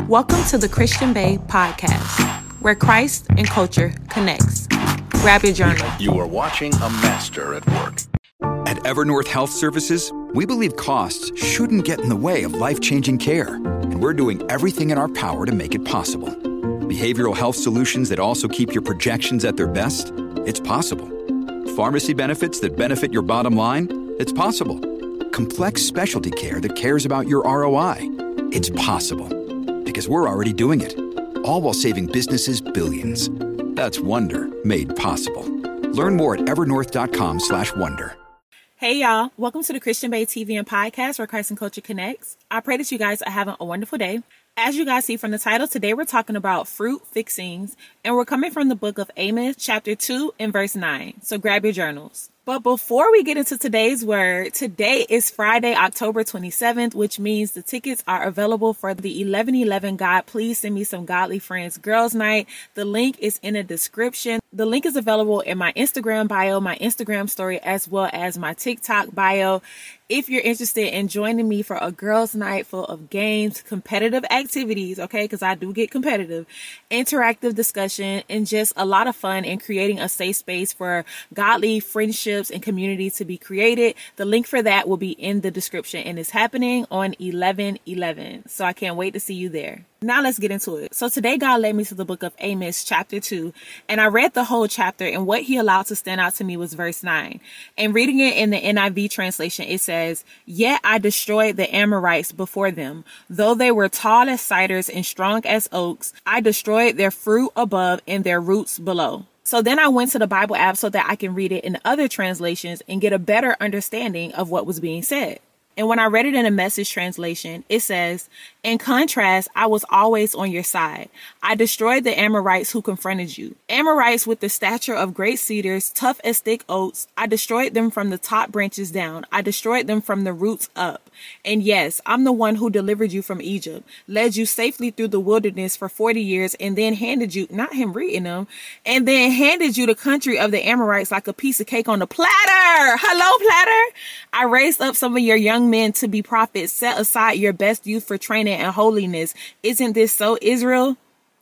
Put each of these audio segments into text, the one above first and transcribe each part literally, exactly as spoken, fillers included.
Welcome to the Christian Bae podcast, where Christ and culture connects. Grab your journal. You are watching a master at work. At Evernorth Health Services, we believe costs shouldn't get in the way of life-changing care, and we're doing everything in our power to make it possible. Behavioral health solutions that also keep your projections at their best? It's possible. Pharmacy benefits that benefit your bottom line? It's possible. Complex specialty care that cares about your R O I? It's possible. Because we're already doing it. All while saving businesses billions. That's Wonder made possible. Learn more at evernorth.com slash wonder. Hey y'all, welcome to the Christian Bae T V and podcast where Christ and culture connects. I pray that you guys are having a wonderful day. As you guys see from the title, today we're talking about fruit fixings, and we're coming from the book of Amos, chapter two and verse nine. So grab your journals. But before we get into today's word, today is Friday, October twenty-seventh, which means the tickets are available for the eleven eleven God Please Send Me Some Godly Friends Girls Night. The link is in the description. The link is available in my Instagram bio, my Instagram story, as well as my TikTok bio. If you're interested in joining me for a girls' night full of games, competitive activities, okay, because I do get competitive, interactive discussion, and just a lot of fun in creating a safe space for godly friendships and community to be created, the link for that will be in the description, and it's happening on eleven eleven. So I can't wait to see you there. Now let's get into it. So today God led me to the book of Amos chapter two, and I read the whole chapter, and what he allowed to stand out to me was verse nine. And reading it in the N I V translation, it says, "Yet I destroyed the Amorites before them. Though they were tall as cedars and strong as oaks, I destroyed their fruit above and their roots below." So then I went to the Bible app so that I can read it in other translations and get a better understanding of what was being said. And when I read it in a Message translation, it says, "In contrast, I was always on your side. I destroyed the Amorites who confronted you. Amorites with the stature of great cedars, tough as thick oaks. I destroyed them from the top branches down. I destroyed them from the roots up. And yes, I'm the one who delivered you from Egypt, led you safely through the wilderness for forty years, and then handed you," not him reading them, "and then handed you the country of the Amorites like a piece of cake on a platter." Hello, platter. "I raised up some of your young men to be prophets, set aside your best youth for training and holiness. Isn't this so, Israel?"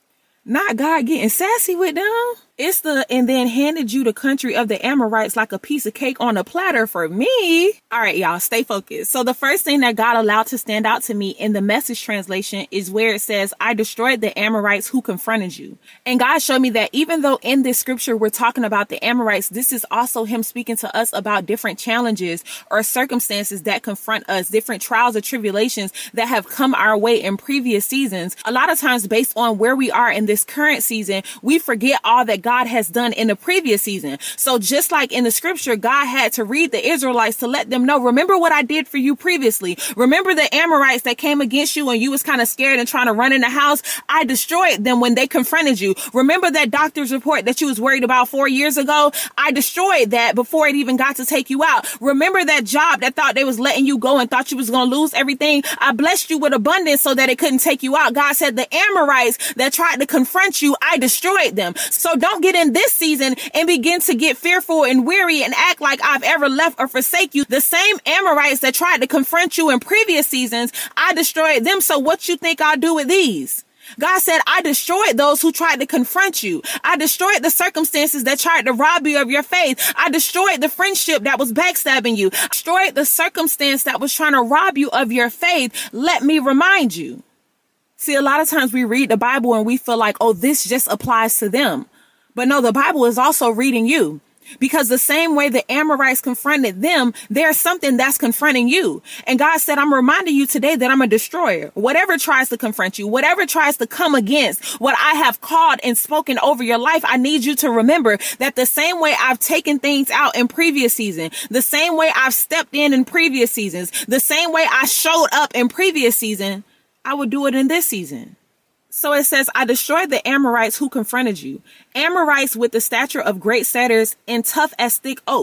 Not God getting sassy with them. It's the, "and then handed you the country of the Amorites like a piece of cake on a platter" for me. All right, y'all, stay focused. So the first thing that God allowed to stand out to me in the Message translation is where it says, "I destroyed the Amorites who confronted you." And God showed me that even though in this scripture we're talking about the Amorites, this is also him speaking to us about different challenges or circumstances that confront us, different trials or tribulations that have come our way in previous seasons. A lot of times based on where we are in this current season, we forget all that God has done in the previous season. So just like in the scripture, God had to read the Israelites to let them know, remember what I did for you previously. Remember the Amorites that came against you and you was kind of scared and trying to run in the house. I destroyed them when they confronted you. Remember that doctor's report that you was worried about four years ago? I destroyed that before it even got to take you out. Remember that job that thought they was letting you go and thought you was going to lose everything? I blessed you with abundance so that it couldn't take you out. God said the Amorites that tried to confront you, I destroyed them. So don't get in this season and begin to get fearful and weary and act like I've ever left or forsake you. The same Amorites that tried to confront you in previous seasons, I destroyed them. So what you think I'll do with these? God said, I destroyed those who tried to confront you. I destroyed the circumstances that tried to rob you of your faith. I destroyed the friendship that was backstabbing you. I destroyed the circumstance that was trying to rob you of your faith. Let me remind you. See, a lot of times we read the Bible and we feel like, oh, this just applies to them. But no, the Bible is also reading you. Because the same way the Amorites confronted them, there's something that's confronting you. And God said, I'm reminding you today that I'm a destroyer. Whatever tries to confront you, whatever tries to come against what I have called and spoken over your life, I need you to remember that the same way I've taken things out in previous season, the same way I've stepped in in previous seasons, the same way I showed up in previous season, I would do it in this season. So it says, I destroyed the Amorites who confronted you. Amorites with the stature of great cedars and tough as thick oaks.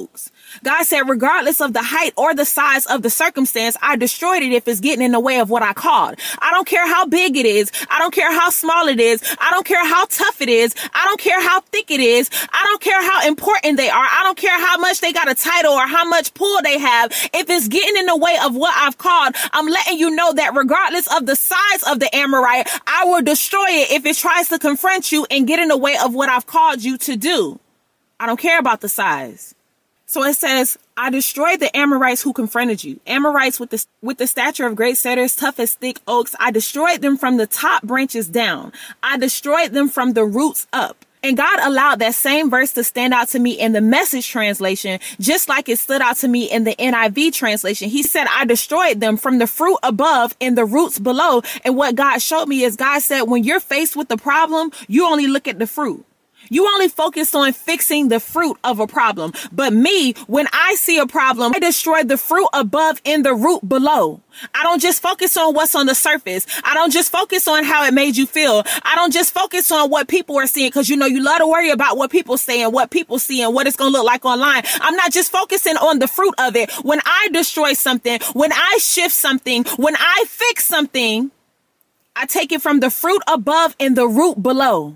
God said, regardless of the height or the size of the circumstance, I destroyed it if it's getting in the way of what I called. I don't care how big it is. I don't care how small it is. I don't care how tough it is. I don't care how thick it is. I don't care how important they are. I don't care how much they got a title or how much pull they have. If it's getting in the way of what I've called, I'm letting you know that regardless of the size of the Amorite, I will destroy it if it tries to confront you and get in the way of what I've called you to do. I don't care about the size. So it says, I destroyed the Amorites who confronted you. Amorites with the, with the stature of great cedars, tough as thick oaks. I destroyed them from the top branches down. I destroyed them from the roots up. And God allowed that same verse to stand out to me in the Message translation, just like it stood out to me in the N I V translation. He said, I destroyed them from the fruit above and the roots below. And what God showed me is God said, when you're faced with the problem, you only look at the fruit. You only focus on fixing the fruit of a problem. But me, when I see a problem, I destroy the fruit above and the root below. I don't just focus on what's on the surface. I don't just focus on how it made you feel. I don't just focus on what people are seeing, because, you know, you love to worry about what people say and what people see and what it's going to look like online. I'm not just focusing on the fruit of it. When I destroy something, when I shift something, when I fix something, I take it from the fruit above and the root below.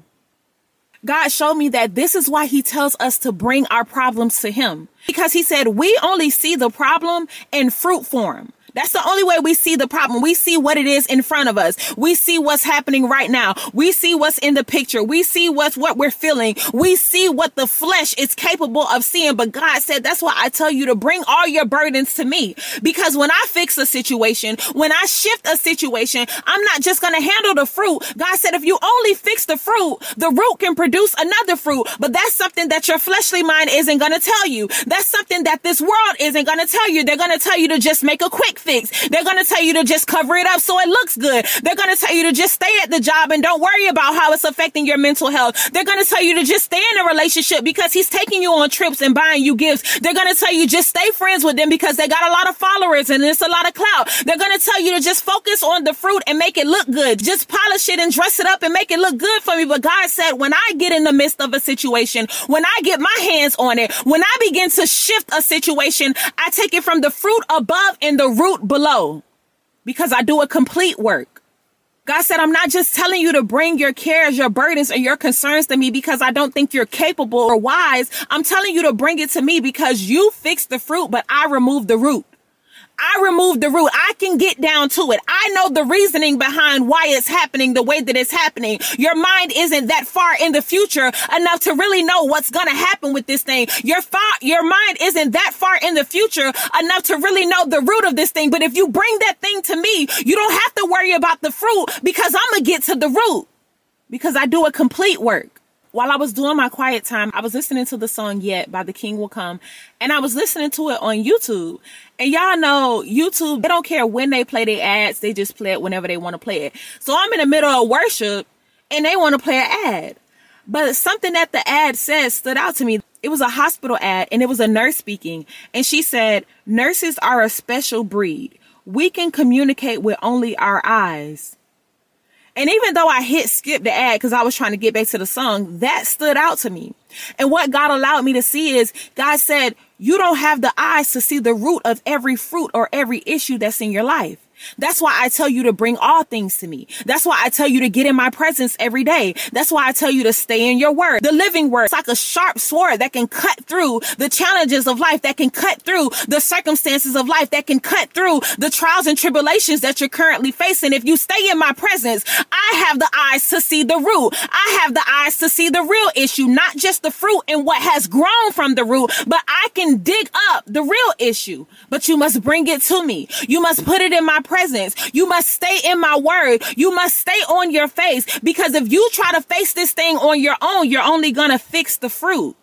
God showed me that this is why he tells us to bring our problems to him, because he said we only see the problem in fruit form. That's the only way we see the problem. We see what it is in front of us. We see what's happening right now. We see what's in the picture. We see what's what we're feeling. We see what the flesh is capable of seeing. But God said, that's why I tell you to bring all your burdens to me. Because when I fix a situation, when I shift a situation, I'm not just going to handle the fruit. God said, if you only fix the fruit, the root can produce another fruit. But that's something that your fleshly mind isn't going to tell you. That's something that this world isn't going to tell you. They're going to tell you to just make a quick fix. They're going to tell you to just cover it up so it looks good. They're going to tell you to just stay at the job and don't worry about how it's affecting your mental health. They're going to tell you to just stay in a relationship because he's taking you on trips and buying you gifts. They're going to tell you just stay friends with them because they got a lot of followers and it's a lot of clout. They're going to tell you to just focus on the fruit and make it look good. Just polish it and dress it up and make it look good for me. But God said, when I get in the midst of a situation, when I get my hands on it, when I begin to shift a situation, I take it from the fruit above and the root below. Because I do a complete work. God said, I'm not just telling you to bring your cares, your burdens, or your concerns to me because I don't think you're capable or wise. I'm telling you to bring it to me because you fix the fruit, but I remove the root. I remove the root. I can get down to it. I know the reasoning behind why it's happening the way that it's happening. Your mind isn't that far in the future enough to really know what's going to happen with this thing. Your far, your mind isn't that far in the future enough to really know the root of this thing. But if you bring that thing to me, you don't have to worry about the fruit because I'm going to get to the root because I do a complete work. While I was doing my quiet time, I was listening to the song Yet by The King Will Come, and I was listening to it on YouTube. And y'all know YouTube, they don't care when they play their ads. They just play it whenever they want to play it. So I'm in the middle of worship and they want to play an ad. But something that the ad says stood out to me. It was a hospital ad and it was a nurse speaking. And she said, nurses are a special breed. We can communicate with only our eyes. And even though I hit skip the ad because I was trying to get back to the song, that stood out to me. And what God allowed me to see is God said, you don't have the eyes to see the root of every fruit or every issue that's in your life. That's why I tell you to bring all things to me. That's why I tell you to get in my presence every day. That's why I tell you to stay in your word. The living word. It's like a sharp sword that can cut through the challenges of life, that can cut through the circumstances of life, that can cut through the trials and tribulations that you're currently facing. If you stay in my presence, I have the eyes to see the root. I have the eyes to see the real issue, not just the fruit and what has grown from the root, but I can dig up the real issue. But you must bring it to me. You must put it in my presence. presence. You must stay in my word. You must stay on your face, because if you try to face this thing on your own, you're only going to fix the fruit.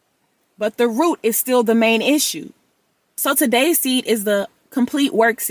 But the root is still the main issue. So today's seed is the complete work seed.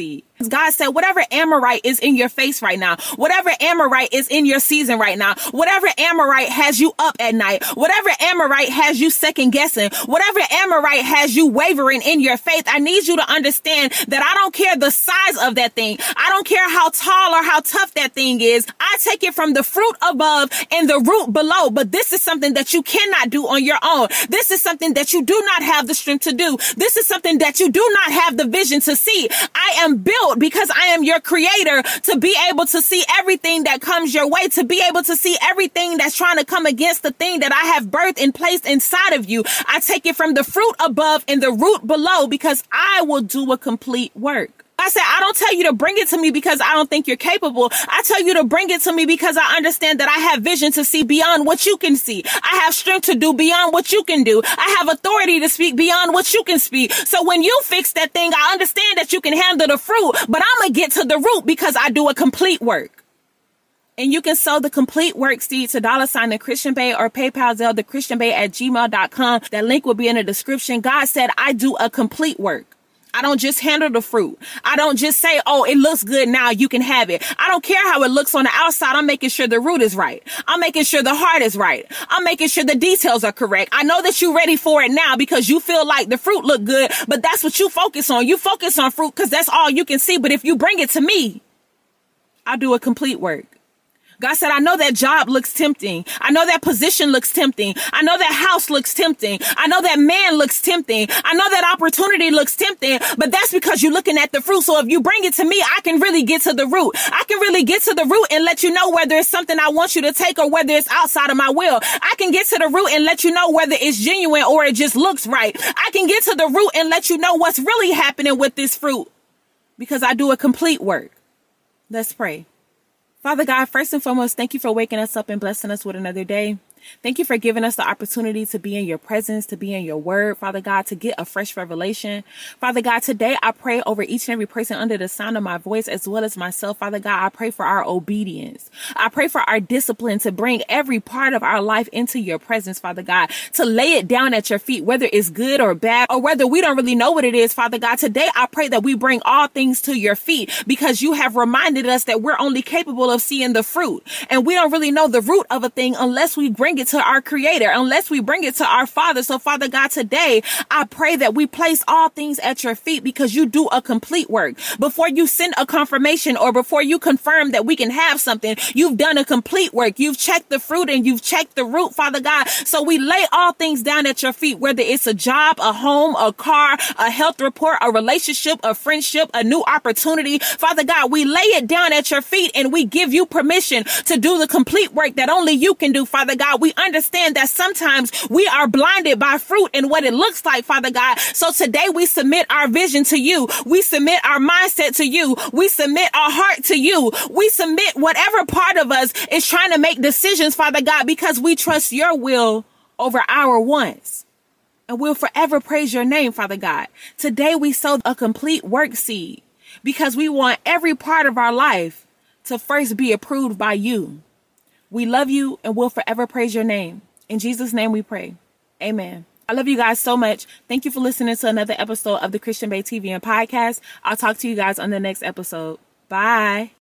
God said, whatever Amorite is in your face right now, whatever Amorite is in your season right now, whatever Amorite has you up at night, whatever Amorite has you second guessing, whatever Amorite has you wavering in your faith, I need you to understand that I don't care the size of that thing. I don't care how tall or how tough that thing is. I take it from the fruit above and the root below. But this is something that you cannot do on your own. This is something that you do not have the strength to do. This is something that you do not have the vision to see. I am built because I am your creator to be able to see everything that comes your way, to be able to see everything that's trying to come against the thing that I have birthed and placed inside of you. I take it from the fruit above and the root below because I will do a complete work. I said, I don't tell you to bring it to me because I don't think you're capable. I tell you to bring it to me because I understand that I have vision to see beyond what you can see. I have strength to do beyond what you can do. I have authority to speak beyond what you can speak. So when you fix that thing, I understand that you can handle the fruit, but I'm going to get to the root because I do a complete work. And you can sow the complete work seed to dollar sign the Christian Bae or PayPal Zelle the Christian Bae at gmail dot com. That link will be in the description. God said, I do a complete work. I don't just handle the fruit. I don't just say, oh, it looks good now, you can have it. I don't care how it looks on the outside. I'm making sure the root is right. I'm making sure the heart is right. I'm making sure the details are correct. I know that you're ready for it now because you feel like the fruit look good, but that's what you focus on. You focus on fruit because that's all you can see. But if you bring it to me, I'll do a complete work. God said, I know that job looks tempting. I know that position looks tempting. I know that house looks tempting. I know that man looks tempting. I know that opportunity looks tempting, but that's because you're looking at the fruit. So if you bring it to me, I can really get to the root. I can really get to the root and let you know whether it's something I want you to take or whether it's outside of my will. I can get to the root and let you know whether it's genuine or it just looks right. I can get to the root and let you know what's really happening with this fruit because I do a complete work. Let's pray. Father God, first and foremost, thank you for waking us up and blessing us with another day. Thank you for giving us the opportunity to be in your presence, to be in your word, Father God, to get a fresh revelation. Father God, today I pray over each and every person under the sound of my voice, as well as myself. Father God, I pray for our obedience. I pray for our discipline to bring every part of our life into your presence, Father God, to lay it down at your feet, whether it's good or bad, or whether we don't really know what it is, Father God. Today I pray that we bring all things to your feet because you have reminded us that we're only capable of seeing the fruit, and we don't really know the root of a thing unless we bring it to our creator, unless we bring it to our Father. So Father God, today I pray that we place all things at your feet because you do a complete work. Before you send a confirmation or before you confirm that we can have something, you've done a complete work. You've checked the fruit and you've checked the root, Father God. So we lay all things down at your feet, whether it's a job, a home, a car, a health report, a relationship, a friendship, a new opportunity. Father God, we lay it down at your feet and we give you permission to do the complete work that only you can do, Father God. We understand that sometimes we are blinded by fruit and what it looks like, Father God. So today we submit our vision to you. We submit our mindset to you. We submit our heart to you. We submit whatever part of us is trying to make decisions, Father God, because we trust your will over our wants. And we'll forever praise your name, Father God. Today we sow a complete work seed because we want every part of our life to first be approved by you. We love you and will forever praise your name. In Jesus' name we pray. Amen. I love you guys so much. Thank you for listening to another episode of the Christian Bae T V and Podcast. I'll talk to you guys on the next episode. Bye.